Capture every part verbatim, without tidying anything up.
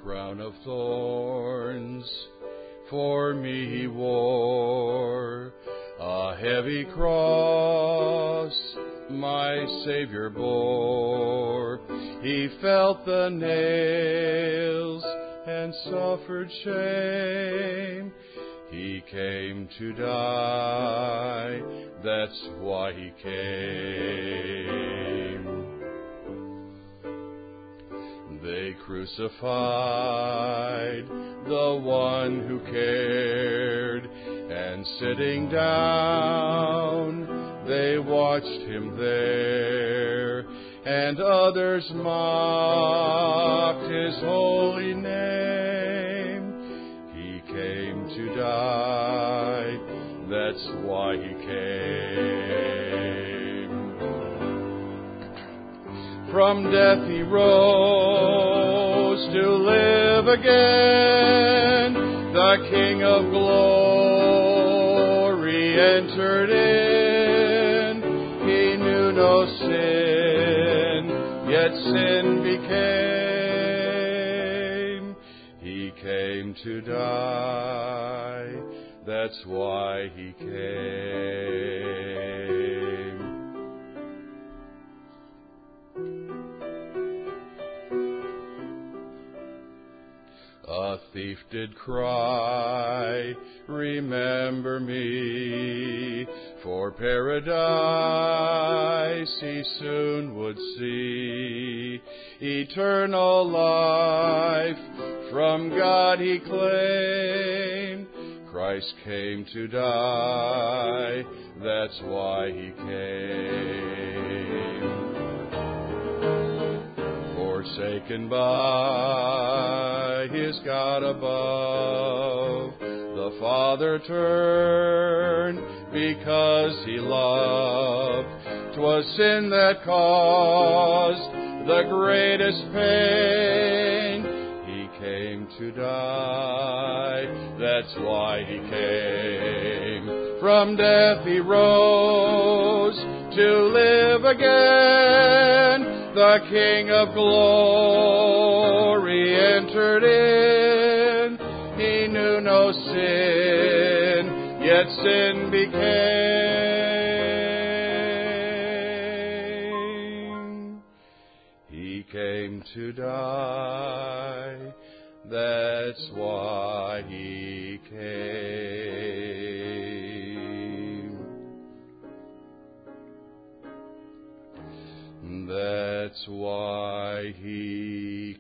crown of thorns for me He wore, a heavy cross my Savior bore. He felt the nails and suffered shame. He came to die, that's why He came. They crucified the one who cared, and sitting down, they watched Him there, and others mocked His holy name. He came to die, that's why He came. From death He rose to live again. The King of glory entered in. He knew no sin, yet sin became. He came to die, that's why He came. A thief did cry, remember me, for paradise he soon would see. Eternal life from God he claimed. Christ came to die, that's why He came. Forsaken by His God above, the Father turned because He loved. 'Twas sin that caused the greatest pain. He came to die, that's why He came. From death He rose to live again. The King of glory entered in. He knew no sin, yet sin became. He came to die, that's why He came. That's why He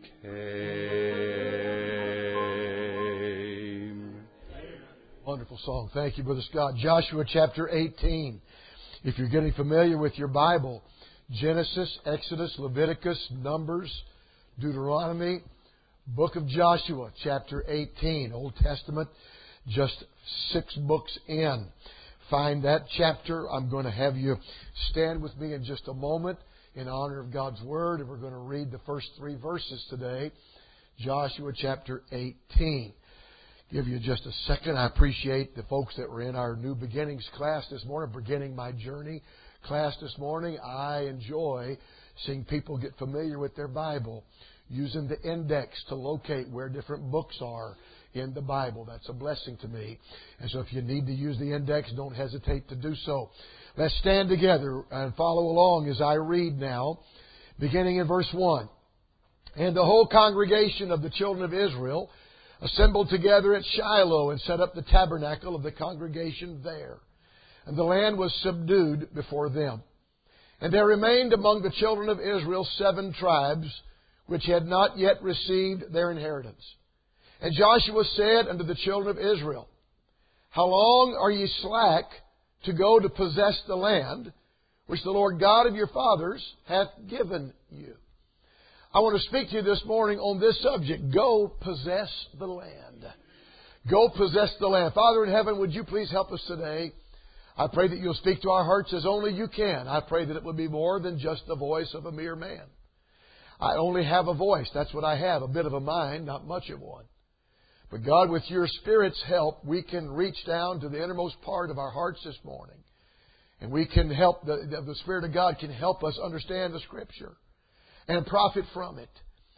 came. Wonderful song. Thank you, Brother Scott. Joshua chapter eighteen. If you're getting familiar with your Bible, Genesis, Exodus, Leviticus, Numbers, Deuteronomy, Book of Joshua, chapter eighteen, Old Testament, just six books in. Find that chapter. I'm going to have you stand with me in just a moment in honor of God's Word, and we're going to read the first three verses today. Joshua chapter eighteen. Give you just a second. I appreciate the folks that were in our New Beginnings class this morning, Beginning My Journey class this morning. I enjoy seeing people get familiar with their Bible, using the index to locate where different books are in the Bible. That's a blessing to me. And so if you need to use the index, don't hesitate to do so. Let's stand together and follow along as I read now, beginning in verse one. And the whole congregation of the children of Israel assembled together at Shiloh and set up the tabernacle of the congregation there. And the land was subdued before them. And there remained among the children of Israel seven tribes which had not yet received their inheritance. And Joshua said unto the children of Israel, How long are ye slack to go to possess the land which the Lord God of your fathers hath given you? I want to speak to you this morning on this subject. Go possess the land. Go possess the land. Father in heaven, would you please help us today? I pray that you'll speak to our hearts as only you can. I pray that it would be more than just the voice of a mere man. I only have a voice. That's what I have. A bit of a mind, not much of one. But God, with your Spirit's help, we can reach down to the innermost part of our hearts this morning. And we can help, the, the Spirit of God can help us understand the Scripture and profit from it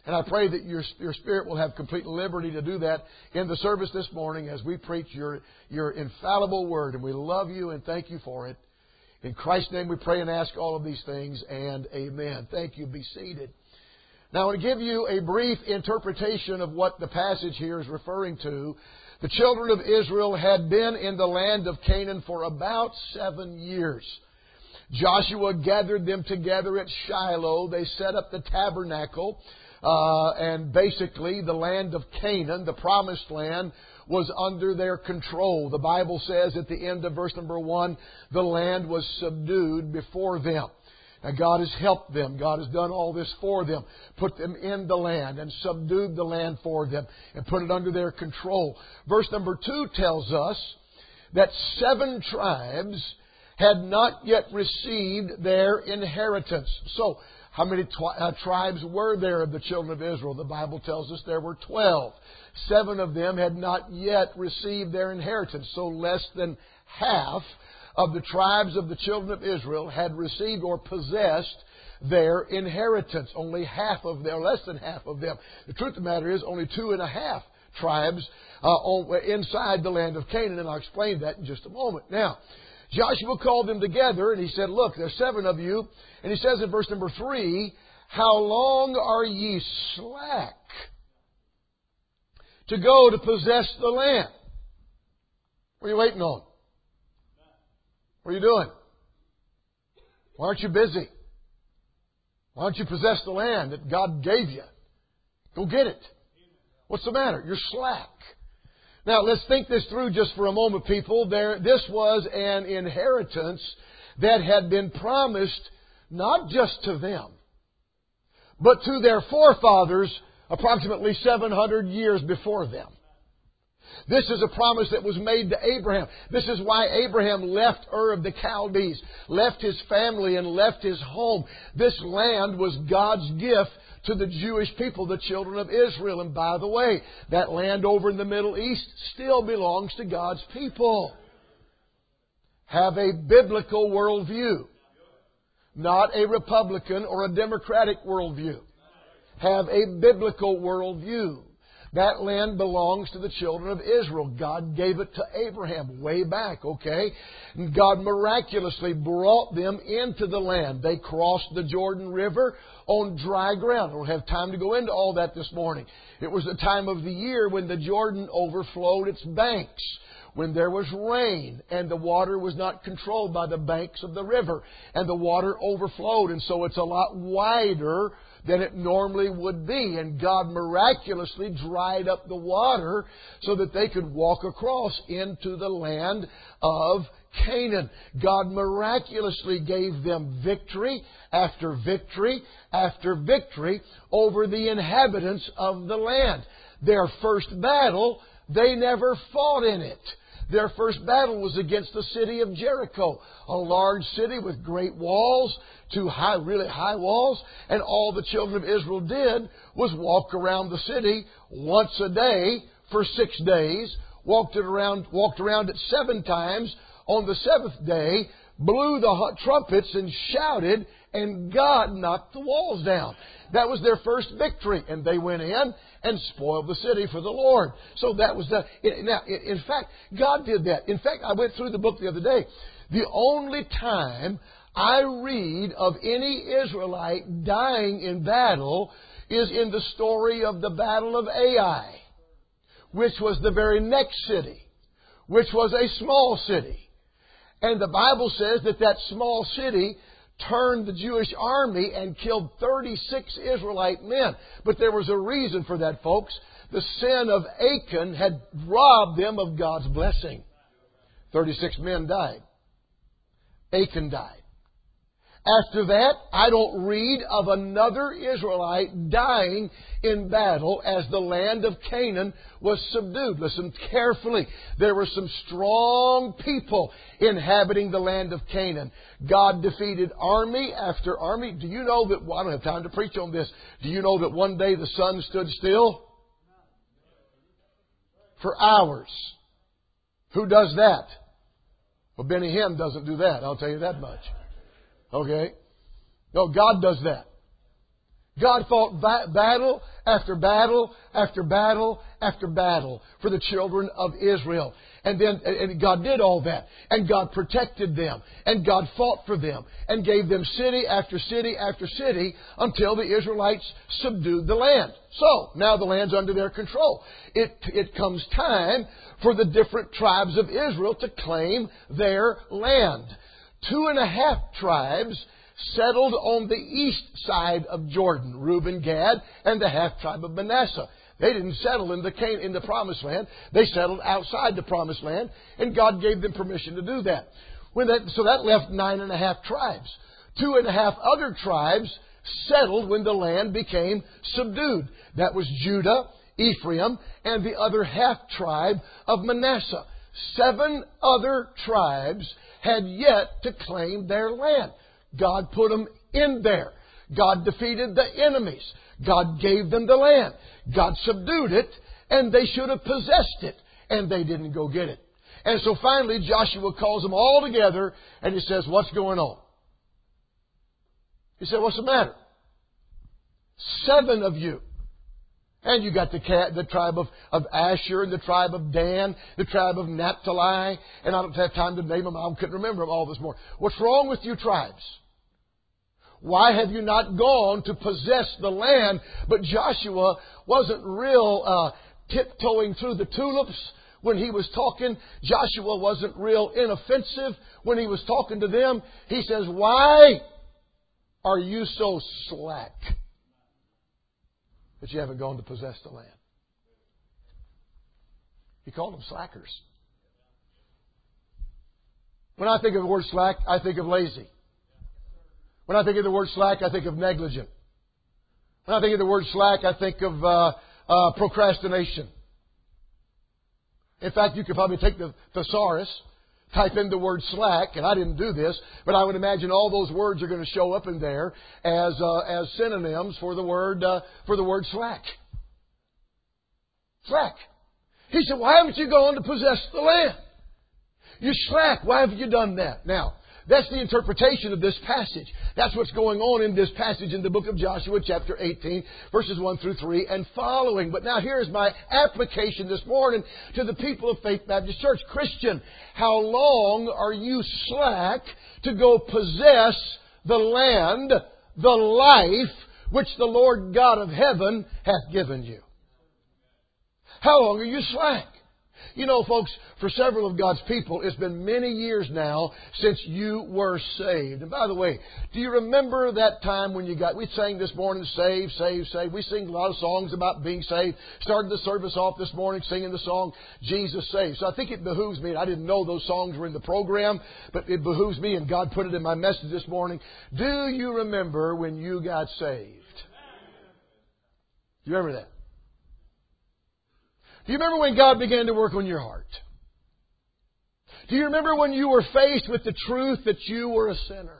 And I pray that your, your Spirit will have complete liberty to do that in the service this morning as we preach your, your infallible Word. And we love you and thank you for it. In Christ's name we pray and ask all of these things, and amen. Thank you. Be seated. Now I want to give you a brief interpretation of what the passage here is referring to. The children of Israel had been in the land of Canaan for about seven years. Joshua gathered them together at Shiloh. They set up the tabernacle. Uh, and basically, the land of Canaan, the promised land, was under their control. The Bible says at the end of verse number one, the land was subdued before them. Now, God has helped them. God has done all this for them. Put them in the land and subdued the land for them and put it under their control. Verse number two tells us that seven tribes had not yet received their inheritance. So, how many twi- uh, tribes were there of the children of Israel? The Bible tells us there were twelve. Seven of them had not yet received their inheritance. So less than half of the tribes of the children of Israel had received or possessed their inheritance. Only half of them, or less than half of them. The truth of the matter is only two and a half tribes uh, inside the land of Canaan. And I'll explain that in just a moment. Now, Joshua called them together and he said, look, there's seven of you. And he says in verse number three, how long are ye slack to go to possess the land? What are you waiting on? What are you doing? Why aren't you busy? Why don't you possess the land that God gave you? Go get it. What's the matter? You're slack. Now, let's think this through just for a moment, people. There, this was an inheritance that had been promised not just to them, but to their forefathers approximately seven hundred years before them. This is a promise that was made to Abraham. This is why Abraham left Ur of the Chaldees, left his family and left his home. This land was God's gift to the Jewish people, the children of Israel. And by the way, that land over in the Middle East still belongs to God's people. Have a biblical worldview, not a Republican or a Democratic worldview. Have a biblical worldview. That land belongs to the children of Israel. God gave it to Abraham way back, okay? And God miraculously brought them into the land. They crossed the Jordan River on dry ground. I don't have time to go into all that this morning. It was the time of the year when the Jordan overflowed its banks, when there was rain and the water was not controlled by the banks of the river, and the water overflowed, and so it's a lot wider than it normally would be. And God miraculously dried up the water so that they could walk across into the land of Canaan. God miraculously gave them victory after victory after victory over the inhabitants of the land. Their first battle, they never fought in it. Their first battle was against the city of Jericho, a large city with great walls, two high, really high walls, and all the children of Israel did was walk around the city once a day for six days, walked it around, walked around it seven times. On the seventh day, blew the trumpets and shouted, and God knocked the walls down. That was their first victory, and they went in and spoiled the city for the Lord. So that was the... Now, in fact, God did that. In fact, I went through the book the other day. The only time I read of any Israelite dying in battle is in the story of the Battle of Ai, which was the very next city, which was a small city. And the Bible says that that small city turned the Jewish army and killed thirty-six Israelite men. But there was a reason for that, folks. The sin of Achan had robbed them of God's blessing. thirty-six men died. Achan died. After that, I don't read of another Israelite dying in battle as the land of Canaan was subdued. Listen carefully. There were some strong people inhabiting the land of Canaan. God defeated army after army. Do you know that, well, I don't have time to preach on this. Do you know that one day the sun stood still? For hours. Who does that? Well, Benny Hinn doesn't do that. I'll tell you that much. Okay? No, God does that. God fought ba- battle after battle after battle after battle for the children of Israel. And then and God did all that. And God protected them. And God fought for them. And gave them city after city after city until the Israelites subdued the land. So, now the land's under their control. It, it comes time for the different tribes of Israel to claim their land. Two and a half tribes settled on the east side of Jordan, Reuben, Gad, and the half tribe of Manasseh. They didn't settle in the Can- in the Promised Land. They settled outside the Promised Land, and God gave them permission to do that. When that so that left nine and a half tribes. Two and a half other tribes settled when the land became subdued. That was Judah, Ephraim, and the other half tribe of Manasseh. Seven other tribes had yet to claim their land. God put them in there. God defeated the enemies. God gave them the land. God subdued it, and they should have possessed it, and they didn't go get it. And so finally Joshua calls them all together, and he says, what's going on? He said, what's the matter? Seven of you. And you got the, cat, the tribe of, of Asher and the tribe of Dan, the tribe of Naphtali. And I don't have time to name them. I couldn't remember them all this morning. What's wrong with you tribes? Why have you not gone to possess the land? But Joshua wasn't real uh, tiptoeing through the tulips when he was talking. Joshua wasn't real inoffensive when he was talking to them. He says, why are you so slack that you haven't gone to possess the land? He called them slackers. When I think of the word slack, I think of lazy. When I think of the word slack, I think of negligent. When I think of the word slack, I think of uh, uh, procrastination. In fact, you could probably take the thesaurus, type in the word slack, and I didn't do this, but I would imagine all those words are going to show up in there as uh, as synonyms for the word uh, for the word slack. Slack. He said, "Why haven't you gone to possess the land? You're slack. Why haven't you done that?" Now, that's the interpretation of this passage. That's what's going on in this passage in the book of Joshua, chapter eighteen, verses one through three and following. But now here's my application this morning to the people of Faith Baptist Church. Christian, how long are you slack to go possess the land, the life, which the Lord God of heaven hath given you? How long are you slack? You know, folks, for several of God's people, it's been many years now since you were saved. And by the way, do you remember that time when you got, we sang this morning, save, save, save. We sing a lot of songs about being saved. Started the service off this morning singing the song, Jesus Saves. So I think it behooves me, and I didn't know those songs were in the program, but it behooves me, and God put it in my message this morning. Do you remember when you got saved? Do you remember that? Do you remember when God began to work on your heart? Do you remember when you were faced with the truth that you were a sinner?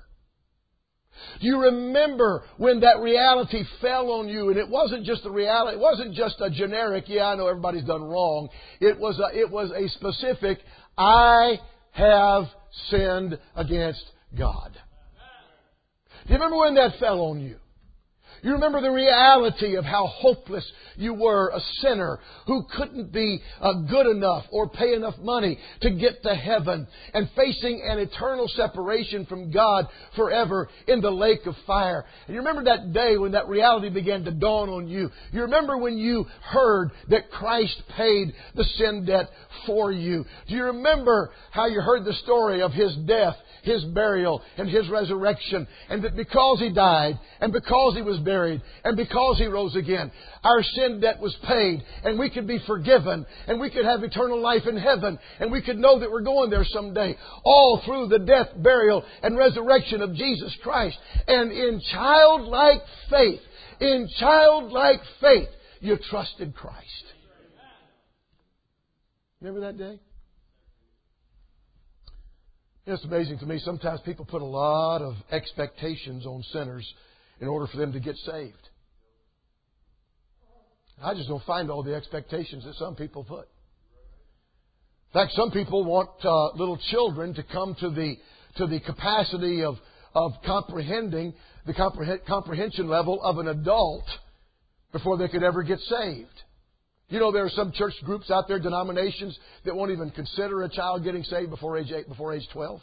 Do you remember when that reality fell on you? And it wasn't just a reality. It wasn't just a generic, yeah, I know everybody's done wrong. It was a, it was a specific, I have sinned against God. Do you remember when that fell on you? You remember the reality of how hopeless you were, a sinner who couldn't be uh, good enough or pay enough money to get to heaven, and facing an eternal separation from God forever in the lake of fire. And you remember that day when that reality began to dawn on you. You remember when you heard that Christ paid the sin debt for you. Do you remember how you heard the story of His death, His burial, and His resurrection, and that because He died, and because He was buried, and because He rose again, our sin debt was paid, and we could be forgiven, and we could have eternal life in heaven, and we could know that we're going there someday, all through the death, burial, and resurrection of Jesus Christ. And in childlike faith, in childlike faith, you trusted Christ. Remember that day? It's amazing to me. Sometimes people put a lot of expectations on sinners in order for them to get saved. I just don't find all the expectations that some people put. In fact, some people want uh, little children to come to the to the capacity of of comprehending the comprehend, comprehension level of an adult before they could ever get saved. You know, there are some church groups out there, denominations, that won't even consider a child getting saved before age eight, before age twelve.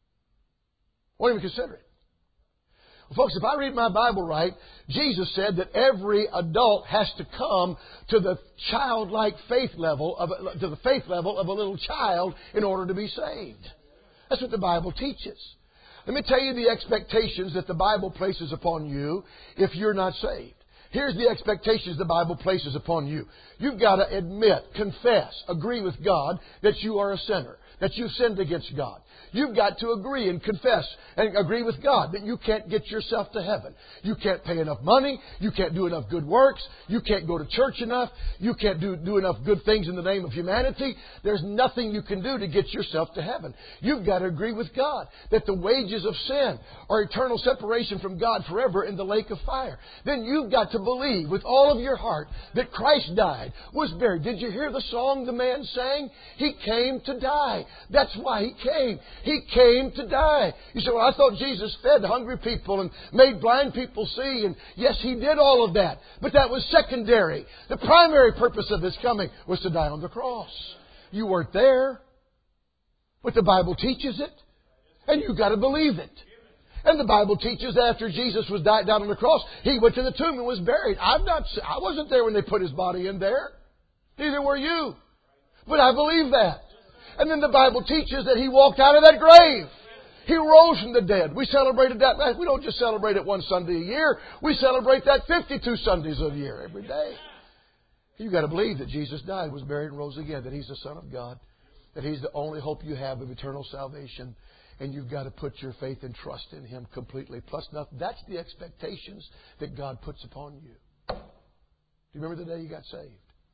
Won't even consider it. Well, folks, if I read my Bible right, Jesus said that every adult has to come to the childlike faith level of a, to the faith level of a little child in order to be saved. That's what the Bible teaches. Let me tell you the expectations that the Bible places upon you if you're not saved. Here's the expectations the Bible places upon you. You've got to admit, confess, agree with God that you are a sinner, that you've sinned against God. You've got to agree and confess and agree with God that you can't get yourself to heaven. You can't pay enough money. You can't do enough good works. You can't go to church enough. You can't do, do enough good things in the name of humanity. There's nothing you can do to get yourself to heaven. You've got to agree with God that the wages of sin are eternal separation from God forever in the lake of fire. Then you've got to believe with all of your heart that Christ died, was buried. Did you hear the song the man sang? He came to die. That's why He came. He came to die. You say, well, I thought Jesus fed hungry people and made blind people see. And yes, He did all of that. But that was secondary. The primary purpose of His coming was to die on the cross. You weren't there. But the Bible teaches it. And you've got to believe it. And the Bible teaches that after Jesus was died down on the cross, He went to the tomb and was buried. I'm not, I wasn't there when they put His body in there. Neither were you. But I believe that. And then the Bible teaches that He walked out of that grave. He rose from the dead. We celebrated that. We don't just celebrate it one Sunday a year. We celebrate that fifty-two Sundays a year, every day. You've got to believe that Jesus died, was buried, and rose again, that He's the Son of God, that He's the only hope you have of eternal salvation. And you've got to put your faith and trust in Him completely. Plus nothing. That's the expectations that God puts upon you. Do you remember the day you got saved?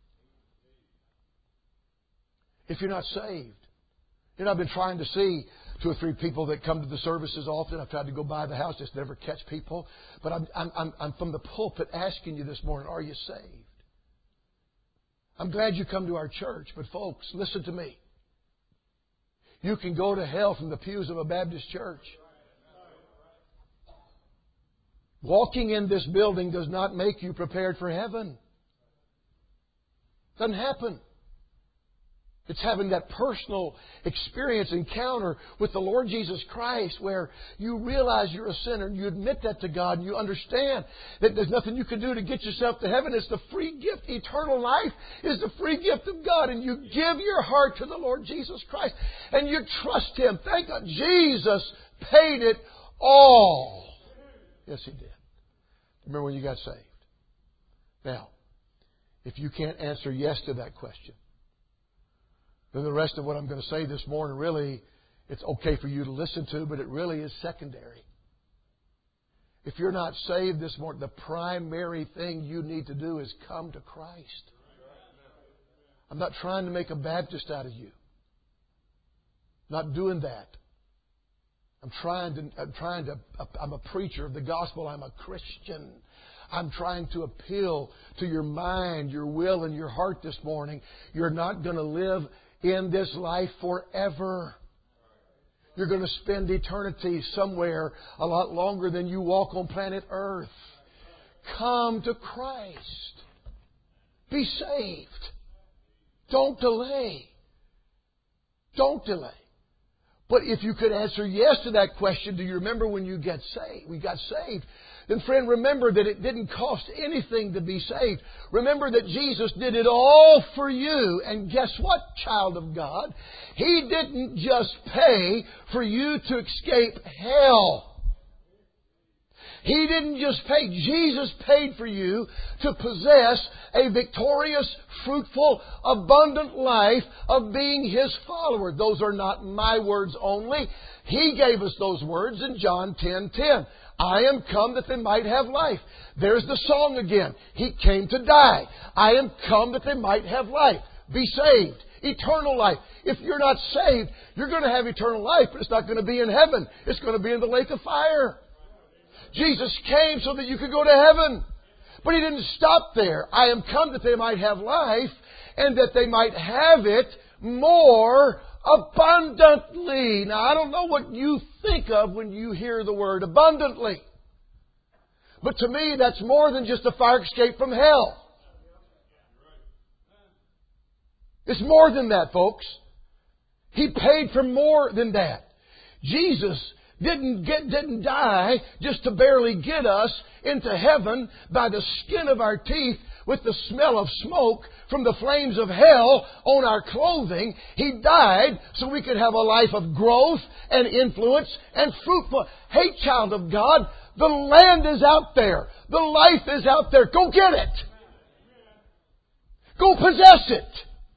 If you're not saved, you know, I've been trying to see two or three people that come to the services often. I've tried to go by the house, just never catch people. But I'm, I'm, I'm, I'm from the pulpit asking you this morning, are you saved? I'm glad you come to our church, but folks, listen to me. You can go to hell from the pews of a Baptist church. Walking in this building does not make you prepared for heaven. Doesn't happen. It's having that personal experience, encounter with the Lord Jesus Christ where you realize you're a sinner and you admit that to God and you understand that there's nothing you can do to get yourself to heaven. It's the free gift. Eternal life is the free gift of God. And you give your heart to the Lord Jesus Christ and you trust Him. Thank God. Jesus paid it all. Yes, He did. Remember when you got saved? Now, if you can't answer yes to that question, then the rest of what I'm going to say this morning, really, it's okay for you to listen to, but it really is secondary. If you're not saved this morning, the primary thing you need to do is come to Christ. I'm not trying to make a Baptist out of you. Not doing that. I'm trying to, I'm trying to, I'm a preacher of the gospel. I'm a Christian. I'm trying to appeal to your mind, your will, and your heart this morning. You're not going to live in this life forever. You're going to spend eternity somewhere a lot longer than you walk on planet Earth. Come to Christ. Be saved. Don't delay. Don't delay. But if you could answer yes to that question, do you remember when you get saved? We got saved. Then friend, remember that it didn't cost anything to be saved. Remember that Jesus did it all for you. And guess what, child of God? He didn't just pay for you to escape hell. He didn't just pay. Jesus paid for you to possess a victorious, fruitful, abundant life of being His follower. Those are not my words only. He gave us those words in John ten ten. I am come that they might have life. There's the song again. He came to die. I am come that they might have life. Be saved. Eternal life. If you're not saved, you're going to have eternal life, but it's not going to be in heaven. It's going to be in the lake of fire. Jesus came so that you could go to heaven. But He didn't stop there. I am come that they might have life and that they might have it more Abundantly. Now, I don't know what you think of when you hear the word abundantly. But to me, that's more than just a fire escape from hell. It's more than that, folks. He paid for more than that. Jesus didn't get, didn't die just to barely get us into heaven by the skin of our teeth with the smell of smoke from the flames of hell on our clothing. He died so we could have a life of growth and influence and fruitful. Hey, child of God, the land is out there. The life is out there. Go get it. Go possess it.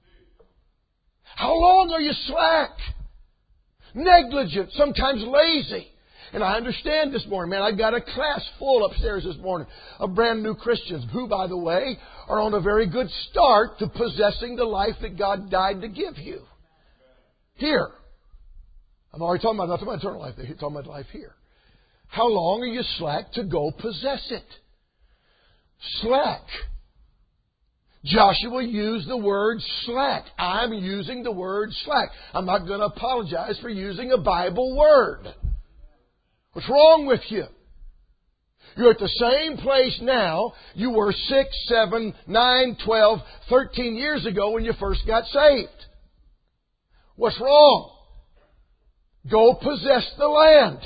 How long are you slack? Negligent, sometimes lazy. And I understand this morning, man, I got a class full upstairs this morning of brand new Christians who, by the way, are on a very good start to possessing the life that God died to give you. Here. I'm already talking about, not talking about eternal life, I'm talking about life here. How long are you slack to go possess it? Slack. Joshua used the word slack. I'm using the word slack. I'm not going to apologize for using a Bible word. What's wrong with you? You're at the same place now you were six, seven, nine, twelve, thirteen years ago when you first got saved. What's wrong? Go possess the land.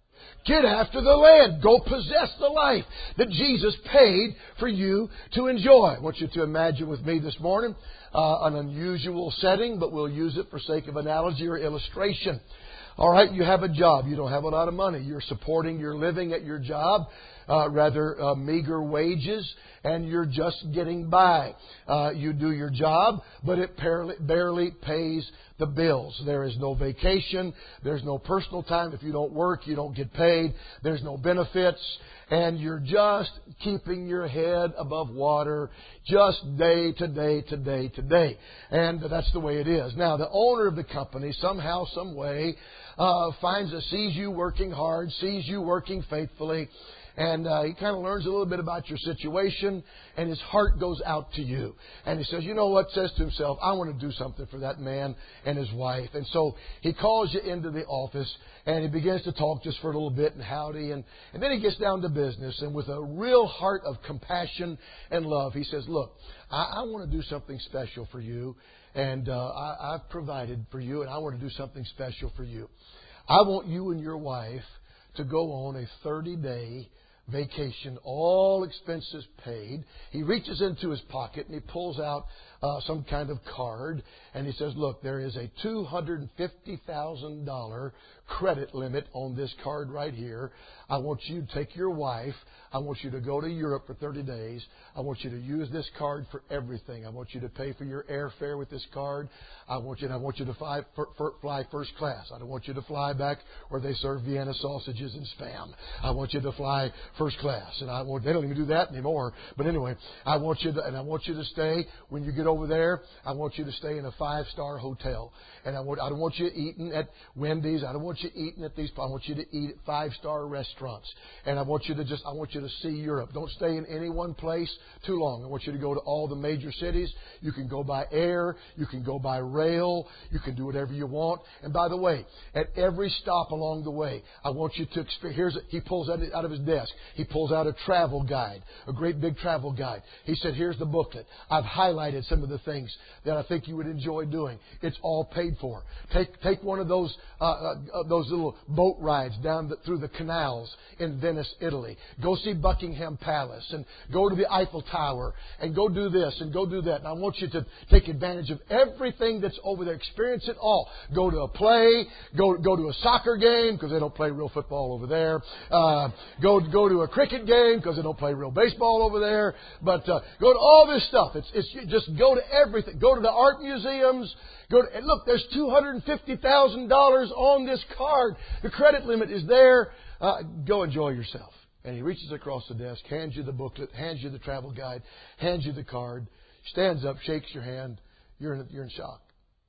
Get after the land. Go possess the life that Jesus paid for you to enjoy. I want you to imagine with me this morning uh, an unusual setting, but we'll use it for sake of analogy or illustration. All right, you have a job. You don't have a lot of money. You're supporting your living at your job, uh, rather uh, meager wages, and you're just getting by. Uh, you do your job, but it barely, barely pays the bills. There is no vacation. There's no personal time. If you don't work, you don't get paid. There's no benefits. And you're just keeping your head above water just day to day to day to day. And that's the way it is. Now, the owner of the company, somehow, some way, uh, finds a, sees you working hard, sees you working faithfully, and uh, he kind of learns a little bit about your situation, and his heart goes out to you. And he says, you know what, says to himself, I want to do something for that man and his wife. And so he calls you into the office, and he begins to talk just for a little bit and howdy. And, and then he gets down to business, and with a real heart of compassion and love, he says, look, I, I want to do something special for you, and uh, I, I've provided for you, and I want to do something special for you. I want you and your wife to go on a thirty-day vacation, all expenses paid. He reaches into his pocket and he pulls out uh, some kind of card, and he says, look, there is a two hundred fifty thousand dollars credit limit on this card right here. I want you to take your wife. I want you to go to Europe for thirty days. I want you to use this card for everything. I want you to pay for your airfare with this card. I want you to, I want you to fly, for, for, fly first class. I don't want you to fly back where they serve Vienna sausages and Spam. I want you to fly first class. And I want, they don't even do that anymore. But anyway, I want you to, and I want you to stay, when you get over there, I want you to stay in a five-star hotel. And I want, I don't want you eating at Wendy's. I don't want you eating at these, I want you to eat at five-star restaurants. And I want you to just, I want you to see Europe. Don't stay in any one place too long. I want you to go to all the major cities. You can go by air. You can go by rail. You can do whatever you want. And by the way, at every stop along the way, I want you to experience, here's, a, he pulls out, out of his desk, he pulls out a travel guide, a great big travel guide. He said, here's the booklet. I've highlighted some of the things that I think you would enjoy doing. It's all paid for. Take, take one of those, uh, uh, those little boat rides down the, through the canals in Venice, Italy. Go see Buckingham Palace and go to the Eiffel Tower and go do this and go do that. And I want you to take advantage of everything that's over there. Experience it all. Go to a play. Go, go to a soccer game because they don't play real football over there. Uh, go, go to a cricket game because they don't play real baseball over there. But uh, go to all this stuff. It's, it's just go to everything. Go to the art museums. Go to, and look, there's two hundred fifty thousand dollars on this card. The credit limit is there. Uh, go enjoy yourself. And he reaches across the desk, hands you the booklet, hands you the travel guide, hands you the card, stands up, shakes your hand. You're in, you're in shock.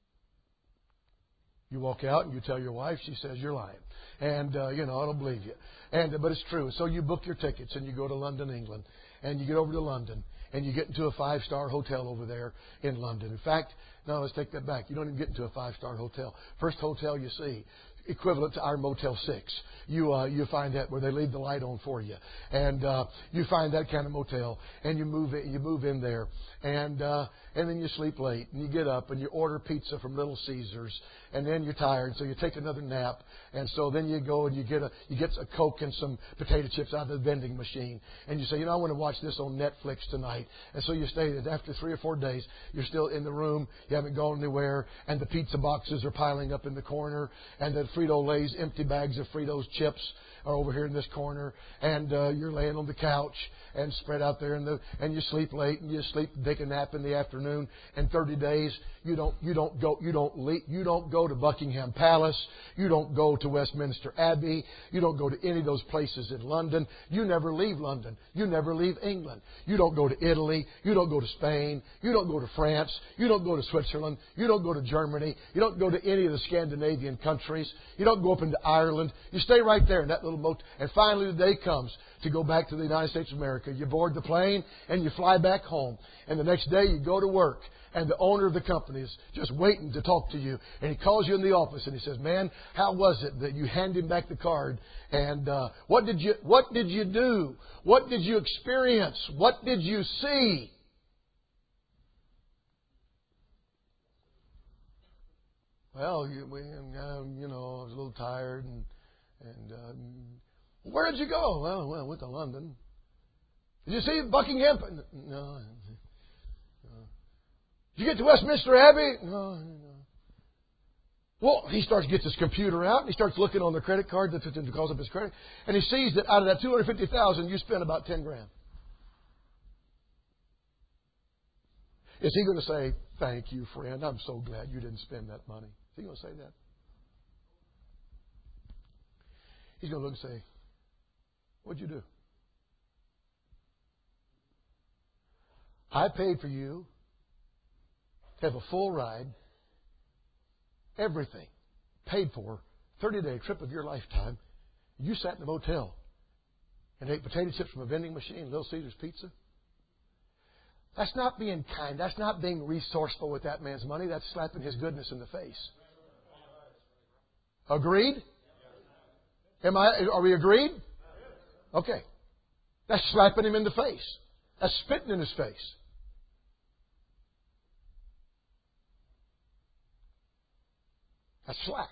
You walk out and you tell your wife, she says, you're lying. And, uh, you know, I don't believe you. And, but it's true. So you book your tickets and you go to London, England. And you get over to London. and you get into a five-star hotel over there in London. In fact, no, let's take that back. You don't even get into a five-star hotel. First hotel you see, equivalent to our Motel six. You uh, you find that where they leave the light on for you, and uh, you find that kind of motel, and you move in, you move in there, and uh, and then you sleep late, and you get up and you order pizza from Little Caesars, and then you're tired, so you take another nap, and so then you go and you get a you get a Coke and some potato chips out of the vending machine, and you say, you know, I want to watch this on Netflix tonight, and so you stay. And after three or four days, you're still in the room, you haven't gone anywhere, and the pizza boxes are piling up in the corner, and the Frito-Lay's empty bags of Fritos chips are over here in this corner, and uh, you're laying on the couch and spread out there, in the, and you sleep late, and you sleep, take a nap in the afternoon. And thirty days, you don't you don't go you don't leave, you don't go to Buckingham Palace, you don't go to Westminster Abbey, you don't go to any of those places in London. You never leave London. You never leave England. You don't go to Italy. You don't go to Spain. You don't go to France. You don't go to Switzerland. You don't go to Germany. You don't go to any of the Scandinavian countries. You don't go up into Ireland. You stay right there in that little motel. And finally the day comes to go back to the United States of America. You board the plane and you fly back home. And the next day you go to work. And the owner of the company is just waiting to talk to you. And he calls you in the office and he says, man, how was it that you handed him back the card? And uh, what did you what did you do? What did you experience? What did you see? Well, you, we, uh, you know, I was a little tired. And, and uh, where did you go? Well, well, I went to London. Did you see Buckingham? No. Did you get to Westminster Abbey? No, no. Well, he starts to get his computer out, and he starts looking on the credit card that calls up his credit, and he sees that out of that two hundred fifty thousand dollars, you spent about ten grand. Is he going to say, thank you, friend, I'm so glad you didn't spend that money? Is he going to say that? He's going to look and say, what'd you do? I paid for you to have a full ride, everything paid for, thirty-day trip of your lifetime. You sat in the motel and ate potato chips from a vending machine, Little Caesars pizza. That's not being kind. That's not being resourceful with that man's money. That's slapping his goodness in the face. Agreed? Am I? Are we agreed? Okay. That's slapping him in the face. That's spitting in his face. That's slack.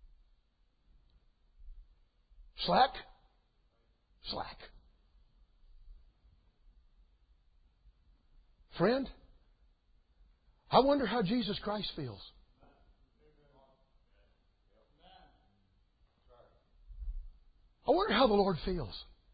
Slack? Slack. Friend, I wonder how Jesus Christ feels. I wonder how the Lord feels.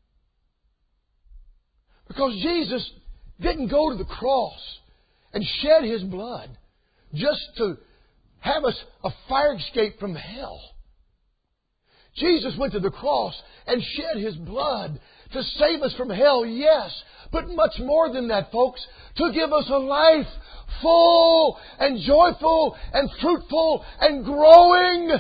Because Jesus didn't go to the cross and shed His blood just to have us a fire escape from hell. Jesus went to the cross and shed His blood to save us from hell, yes, but much more than that, folks, to give us a life full and joyful and fruitful and growing.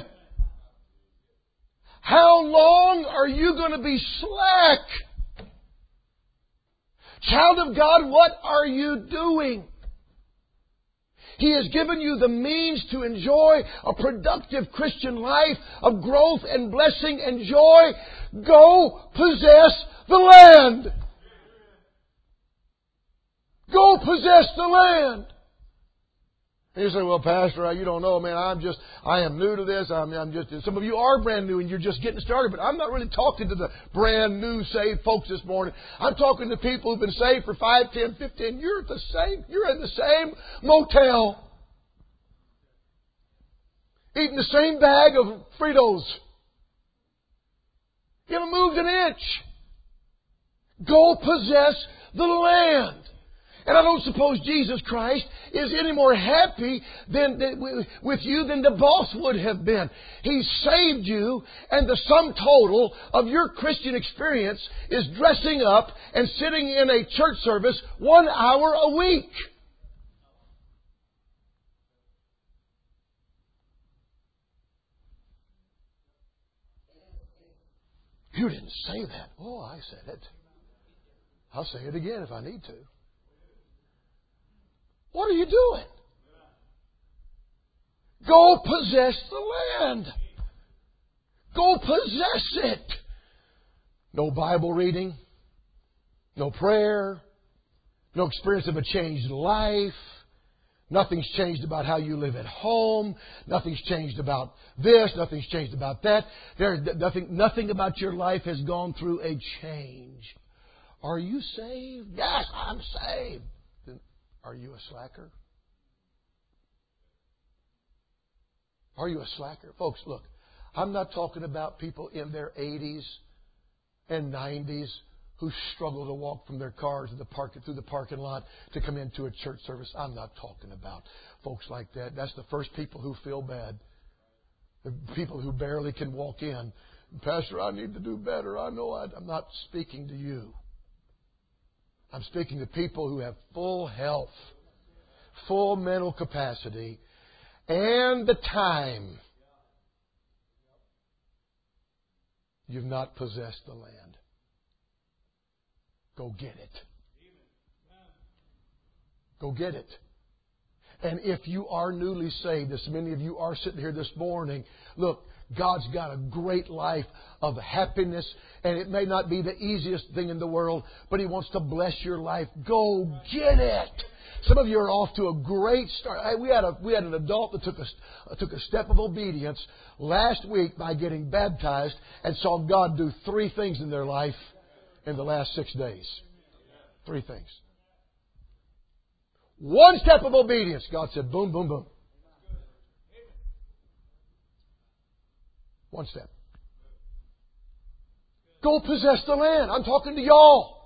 How long are you going to be slack? Child of God, what are you doing? He has given you the means to enjoy a productive Christian life of growth and blessing and joy. Go possess the land. Go possess the land. And you say, well, Pastor, you don't know, man, I'm just, I am new to this. I'm, I'm just, some of you are brand new and you're just getting started, but I'm not really talking to the brand new saved folks this morning. I'm talking to people who've been saved for five, ten, fifteen. You're at the same, you're in the same motel. Eating the same bag of Fritos. You haven't moved an inch. Go possess the land. And I don't suppose Jesus Christ is any more happy than, than, with you than the boss would have been. He saved you, and the sum total of your Christian experience is dressing up and sitting in a church service one hour a week. You didn't say that. Oh, I said it. I'll say it again if I need to. What are you doing? Go possess the land. Go possess it. No Bible reading. No prayer. No experience of a changed life. Nothing's changed about how you live at home. Nothing's changed about this. Nothing's changed about that. There, nothing, nothing about your life has gone through a change. Are you saved? Yes, I'm saved. Then are you a slacker? Are you a slacker? Folks, look, I'm not talking about people in their eighties and nineties who struggle to walk from their cars to the park, through the parking lot to come into a church service. I'm not talking about folks like that. That's the first people who feel bad. The people who barely can walk in. Pastor, I need to do better. I know I, I'm not speaking to you. I'm speaking to people who have full health, full mental capacity, and the time. You've not possessed the land. Go get it. Go get it. And if you are newly saved, as many of you are sitting here this morning, look, God's got a great life of happiness, and it may not be the easiest thing in the world, but He wants to bless your life. Go get it. Some of you are off to a great start. We had a we had an adult that took a took a step of obedience last week by getting baptized and saw God do three things in their life in the last six days. Three things. One step of obedience. God said, boom, boom, boom. One step. Go possess the land. I'm talking to y'all.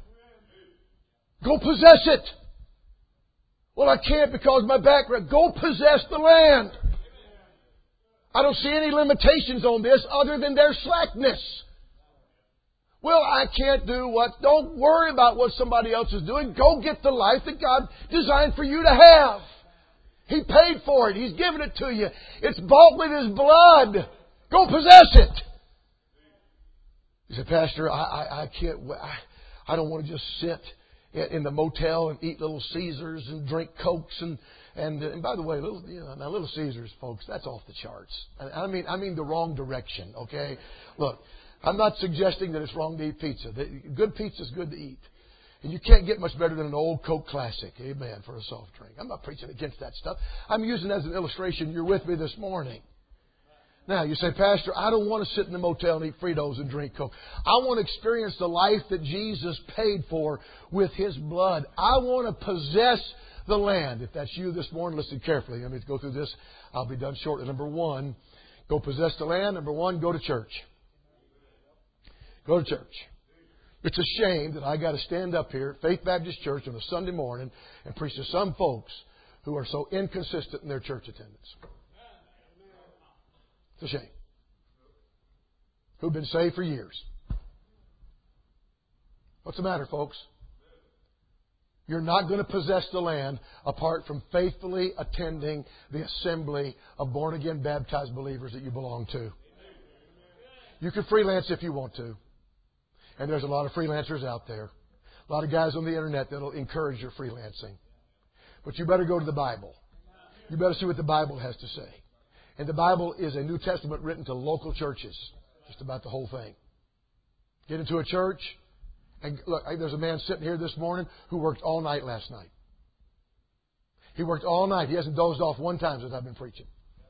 Go possess it. Well, I can't because of my background. Go possess the land. I don't see any limitations on this other than their slackness. Well, I can't do what... Don't worry about what somebody else is doing. Go get the life that God designed for you to have. He paid for it. He's given it to you. It's bought with His blood. Go possess it. You say, Pastor, I, I, I can't... I, I don't want to just sit in the motel and eat Little Caesars and drink Cokes and... And, and by the way, little, you know, now Little Caesars, folks, that's off the charts. I mean, I mean the wrong direction, okay? Look, I'm not suggesting that it's wrong to eat pizza. Good pizza is good to eat. And you can't get much better than an old Coke Classic, amen, for a soft drink. I'm not preaching against that stuff. I'm using it as an illustration. You're with me this morning. Now, you say, Pastor, I don't want to sit in the motel and eat Fritos and drink Coke. I want to experience the life that Jesus paid for with His blood. I want to possess the land. If that's you this morning, listen carefully. Let me go through this. I'll be done shortly. Number one, go possess the land. Number one, go to church. Go to church. It's a shame that I got to stand up here at Faith Baptist Church on a Sunday morning and preach to some folks who are so inconsistent in their church attendance. It's a shame. Who've been saved for years. What's the matter, folks? You're not going to possess the land apart from faithfully attending the assembly of born-again baptized believers that you belong to. You can freelance if you want to. And there's a lot of freelancers out there. A lot of guys on the internet that will encourage your freelancing. But you better go to the Bible. You better see what the Bible has to say. And the Bible is a New Testament written to local churches. Just about the whole thing. Get into a church. And look, there's a man sitting here this morning who worked all night last night. He worked all night. He hasn't dozed off one time since I've been preaching.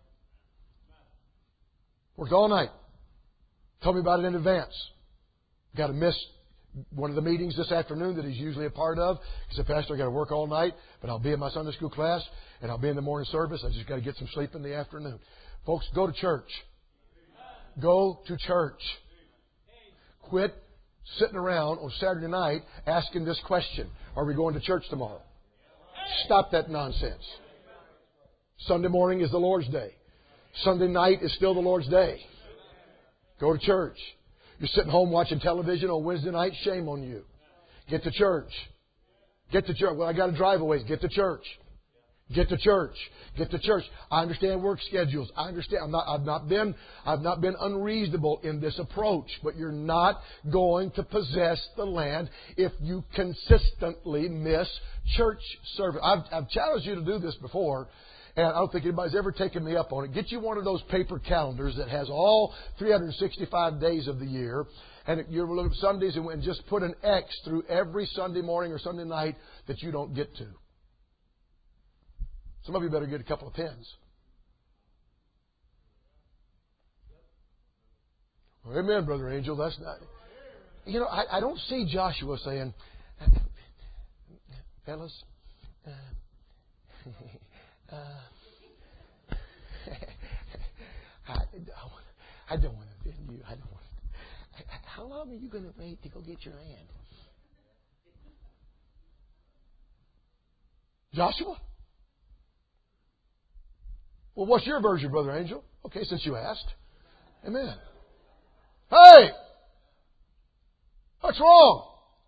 Worked all night. Told me about it in advance. Got to miss one of the meetings this afternoon that he's usually a part of. He said, Pastor, I've got to work all night, but I'll be in my Sunday school class, and I'll be in the morning service. I just got to get some sleep in the afternoon. Folks, go to church. Go to church. Quit sitting around on Saturday night asking this question, are we going to church tomorrow? Stop that nonsense. Sunday morning is the Lord's day. Sunday night is still the Lord's day. Go to church. You're sitting home watching television on Wednesday night, shame on you. Get to church. Get to church. Well, I got to drive away. Get to church. Get to church. Get to church. I understand work schedules. I understand. I'm not, I've not been, I've not been unreasonable in this approach. But you're not going to possess the land if you consistently miss church service. I've, I've challenged you to do this before. And I don't think anybody's ever taken me up on it. Get you one of those paper calendars that has all three hundred sixty-five days of the year. And you're looking at Sundays and just put an X through every Sunday morning or Sunday night that you don't get to. Some of you better get a couple of pens. Well, amen, Brother Angel. That's not. You know, I, I don't see Joshua saying, fellas, uh, uh, I, I don't want to offend you. I don't want to. How long are you going to wait to go get your land? Joshua? Well, what's your version, Brother Angel? Okay, since you asked. Amen. Hey! What's wrong?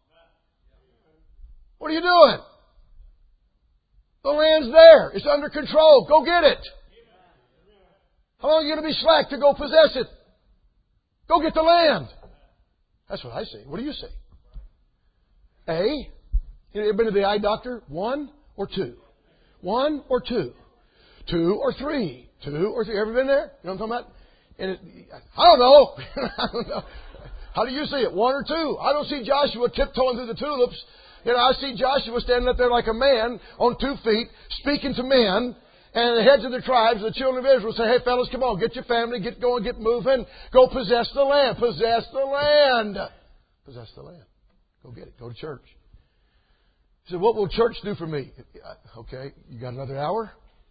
What are you doing? The land's there. It's under control. Go get it. How long are you going to be slack to go possess it? Go get the land. That's what I say. What do you say? A? You ever been to the eye doctor? One or two? One or two? Two or three? Two or three? Ever been there? You know what I'm talking about? And it, I don't know. I don't know. How do you see it? One or two? I don't see Joshua tiptoeing through the tulips. You know, I see Joshua standing up there like a man on two feet, speaking to men, and the heads of the tribes, the children of Israel, say, "Hey, fellas, come on, get your family, get going, get moving, go possess the land, possess the land, possess the land. Go get it. Go to church." He said, "What will church do for me?" Okay, you got another hour?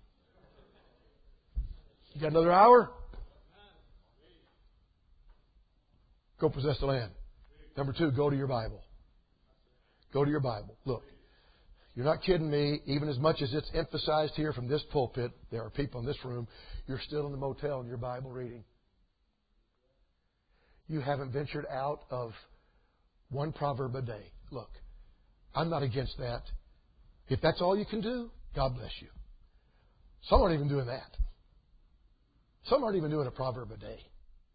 You got another hour? Go possess the land. Number two, go to your Bible. Go to your Bible. Look, you're not kidding me. Even as much as it's emphasized here from this pulpit, there are people in this room, you're still in the motel in your Bible reading. You haven't ventured out of one proverb a day. Look, I'm not against that. If that's all you can do, God bless you. Some aren't even doing that. Some aren't even doing a proverb a day.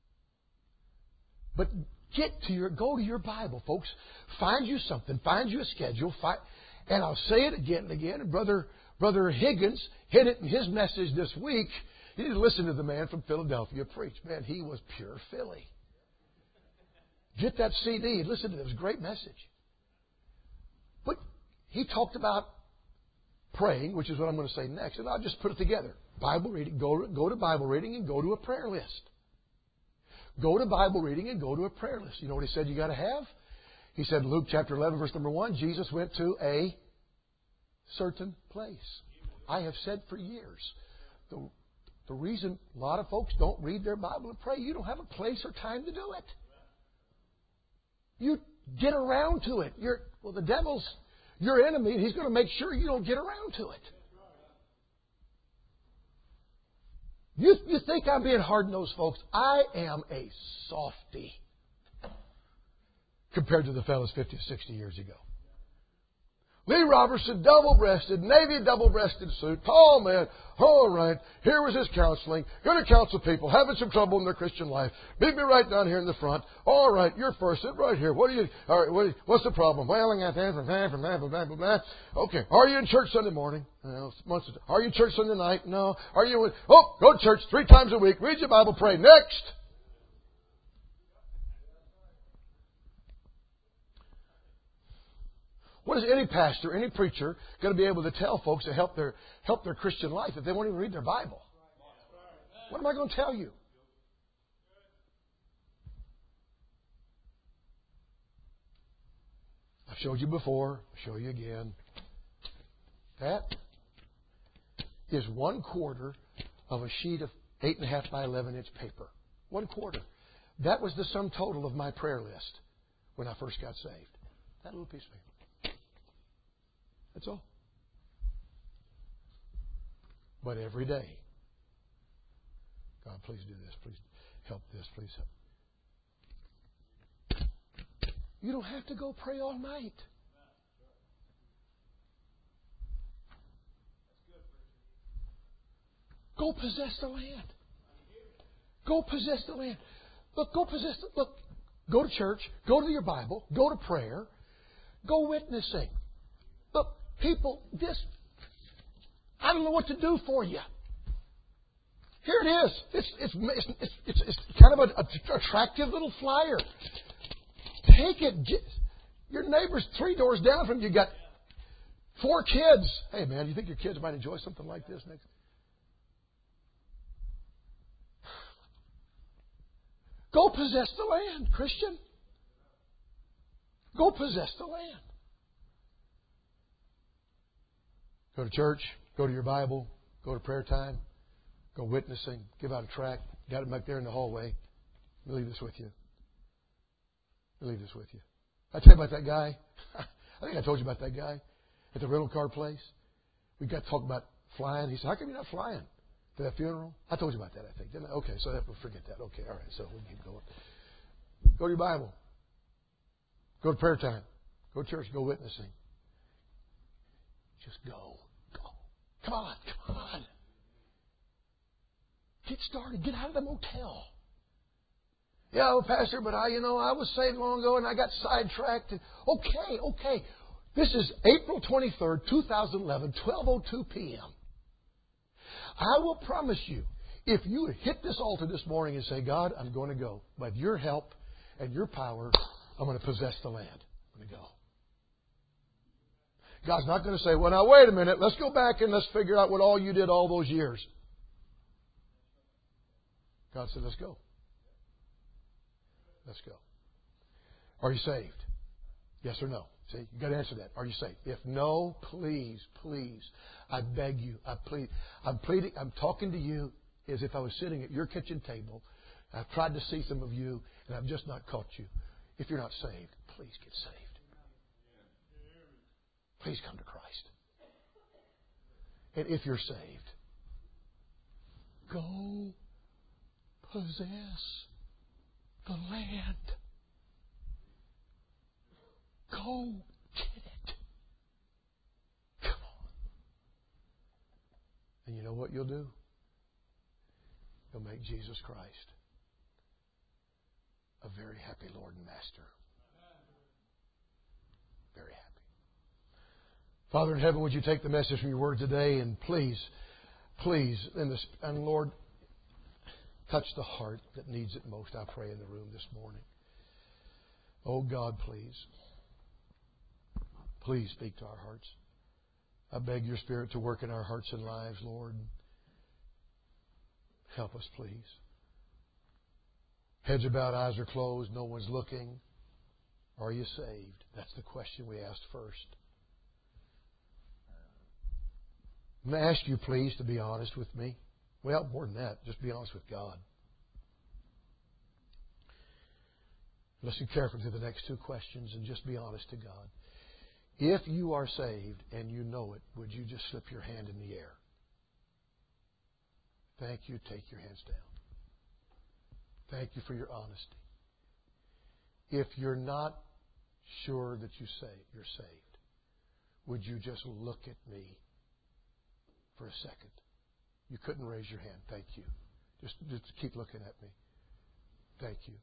But get to your, go to your Bible, folks. Find you something. Find you a schedule. Find, and I'll say it again and again. And Brother, Brother Higgins hit it in his message this week. You need to listen to the man from Philadelphia preach. Man, he was pure Philly. Get that C D. Listen to it. It was a great message. But he talked about praying, which is what I'm going to say next. And I'll just put it together. Bible reading. Go, go to Bible reading and go to a prayer list. Go to Bible reading and go to a prayer list. You know what he said you got to have? He said in Luke chapter eleven, verse number one, Jesus went to a certain place. I have said for years, the, the reason a lot of folks don't read their Bible and pray, you don't have a place or time to do it. You get around to it. You're, well, the devil's your enemy, and he's going to make sure you don't get around to it. You, you think I'm being hard-nosed, folks? I am a softy compared to the fellas fifty or sixty years ago. Lee Robertson, double-breasted, Navy double-breasted suit, tall man. All right, here was his counseling. Going to counsel people, having some trouble in their Christian life. Meet me right down here in the front. All right, you're first. Sit right here. What are you? All right, what are you, what's the problem? Well, I got that, blah, blah, blah, blah, blah, blah. Okay, are you in church Sunday morning? No. Are you in church Sunday night? No. Are you? Oh, go to church three times a week. Read your Bible. Pray. Next. What is any pastor, any preacher going to be able to tell folks to help their help their Christian life if they won't even read their Bible? What am I going to tell you? I've showed you before. I'll show you again. That is one quarter of a sheet of eight and a half by eleven inch paper. One quarter. That was the sum total of my prayer list when I first got saved. That little piece of paper. That's all. But every day, God, please do this. Please help this. Please help. You don't have to go pray all night. Go possess the land. Go possess the land. Look, go possess the, look, go to church, go to your Bible, go to prayer, go witnessing. Look, people, this, I don't know what to do for you. Here it is. It's, it's, it's, it's, it's kind of an attractive little flyer. Take it. Your neighbor's three doors down from you got four kids. Hey, man, do you think your kids might enjoy something like this next? Go possess the land, Christian. Go possess the land. Go to church. Go to your Bible. Go to prayer time. Go witnessing. Give out a tract. Got it back there in the hallway. Let me leave this with you. Let me leave this with you. I tell you about that guy. I think I told you about that guy at the rental car place. We got to talk about flying. He said, "How come you're not flying to that funeral?" I told you about that, I think, didn't I? Okay, so we'll forget that. Okay, all right, so we'll keep going. Go to your Bible. Go to prayer time. Go to church. Go witnessing. Just go. Go. Come on. Come on. Get started. Get out of the motel. Yeah, well, Pastor, but I, you know, I was saved long ago and I got sidetracked. And, okay, okay. This is April twenty-third, twenty eleven, twelve oh two p.m. I will promise you, if you would hit this altar this morning and say, "God, I'm going to go. With your help and your power, I'm going to possess the land. I'm going to go." God's not going to say, "Well, now, wait a minute. Let's go back and let's figure out what all you did all those years." God said, "Let's go. Let's go." Are you saved? Yes or no? See, you've got to answer that. Are you saved? If no, please, please, I beg you, I plead, I'm pleading, I'm talking to you as if I was sitting at your kitchen table. I've tried to see some of you, and I've just not caught you. If you're not saved, please get saved. Please come to Christ. And if you're saved, go possess the land. Go get it. Come on. And you know what you'll do? You'll make Jesus Christ a very happy Lord and Master. Very happy. Father in heaven, would you take the message from your word today and please, please, in this, and Lord, touch the heart that needs it most, I pray, in the room this morning. Oh God, please. Please speak to our hearts. I beg your Spirit to work in our hearts and lives, Lord. Help us, please. Heads are bowed, eyes are closed, no one's looking. Are you saved? That's the question we asked first. I'm going to ask you, please, to be honest with me. Well, more than that, just be honest with God. Listen carefully to the next two questions and just be honest to God. If you are saved and you know it, would you just slip your hand in the air? Thank you. Take your hands down. Thank you for your honesty. If you're not sure that you say you're saved, would you just look at me for a second? You couldn't raise your hand. Thank you. Just, just keep looking at me. Thank you.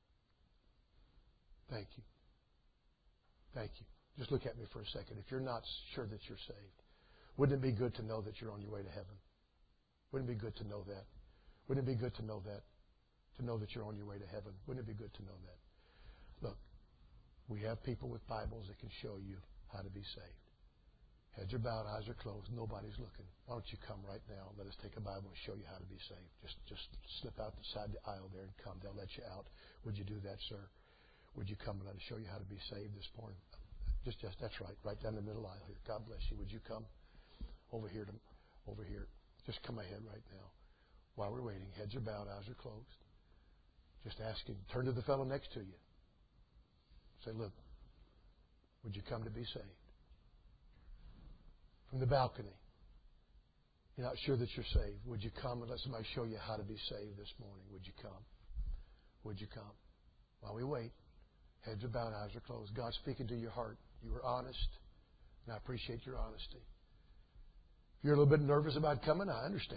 Thank you. Thank you. Just look at me for a second. If you're not sure that you're saved, wouldn't it be good to know that you're on your way to heaven? Wouldn't it be good to know that? Wouldn't it be good to know that? To know that you're on your way to heaven. Wouldn't it be good to know that? Look, we have people with Bibles that can show you how to be saved. Heads are bowed, eyes are closed. Nobody's looking. Why don't you come right now? Let us take a Bible and show you how to be saved. Just, just slip out the side of the aisle there and come. They'll let you out. Would you do that, sir? Would you come and let us show you how to be saved this morning? Just, just that's right, right down the middle aisle here. God bless you. Would you come over here to, over here? Just come ahead right now. While we're waiting, heads are bowed, eyes are closed. Just asking. Turn to the fellow next to you. Say, look, would you come to be saved? From the balcony. You're not sure that you're saved. Would you come and let somebody show you how to be saved this morning? Would you come? Would you come? While we wait, heads are bowed, eyes are closed. God's speaking to your heart. You were honest, and I appreciate your honesty. If you're a little bit nervous about coming, I understand.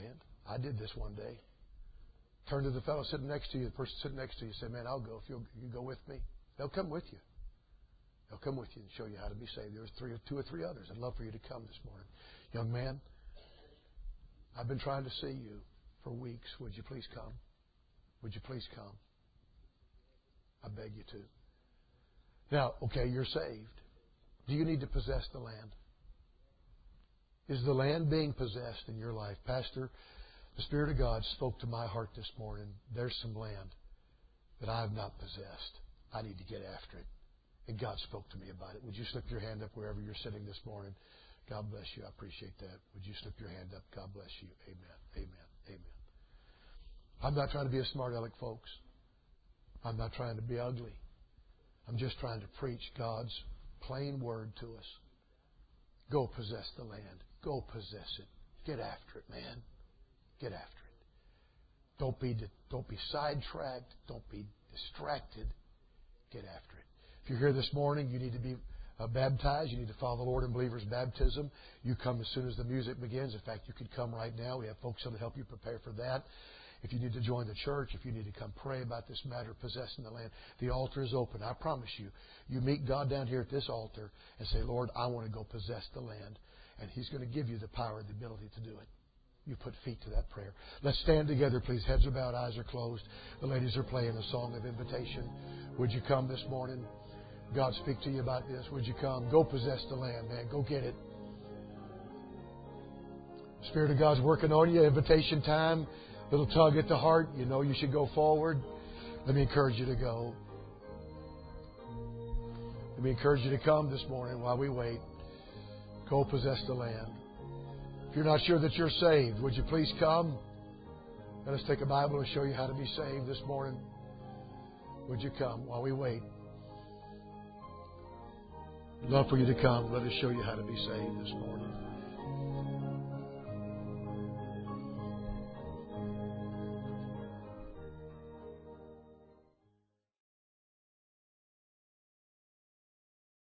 I did this one day. Turn to the fellow sitting next to you, the person sitting next to you, say, man, I'll go if you'll you go with me. They'll come with you. They'll come with you and show you how to be saved. There's three or two or three others. I'd love for you to come this morning. Young man, I've been trying to see you for weeks. Would you please come? Would you please come? I beg you to. Now, okay, you're saved. Do you need to possess the land? Is the land being possessed in your life? Pastor, the Spirit of God spoke to my heart this morning. There's some land that I have not possessed. I need to get after it. And God spoke to me about it. Would you slip your hand up wherever you're sitting this morning? God bless you. I appreciate that. Would you slip your hand up? God bless you. Amen. Amen. Amen. I'm not trying to be a smart aleck, folks. I'm not trying to be ugly. I'm just trying to preach God's plain word to us. Go possess the land. Go possess it. Get after it, man. Get after it. Don't be don't be sidetracked. Don't be distracted. Get after it. If you're here this morning, you need to be uh, baptized. You need to follow the Lord in believer's baptism. You come as soon as the music begins. In fact, you could come right now. We have folks that will help you prepare for that. If you need to join the church, if you need to come pray about this matter of possessing the land, the altar is open. I promise you, you meet God down here at this altar and say, Lord, I want to go possess the land. And He's going to give you the power and the ability to do it. You put feet to that prayer. Let's stand together, please. Heads are bowed, eyes are closed. The ladies are playing a song of invitation. Would you come this morning? God speak to you about this. Would you come? Go possess the land, man. Go get it. Spirit of God's working on you. Invitation time. Little tug at the heart. You know you should go forward. Let me encourage you to go. Let me encourage you to come this morning while we wait. Go possess the land. If you're not sure that you're saved, would you please come? Let us take a Bible and show you how to be saved this morning. Would you come while we wait? I'd love for you to come. Let us show you how to be saved this morning.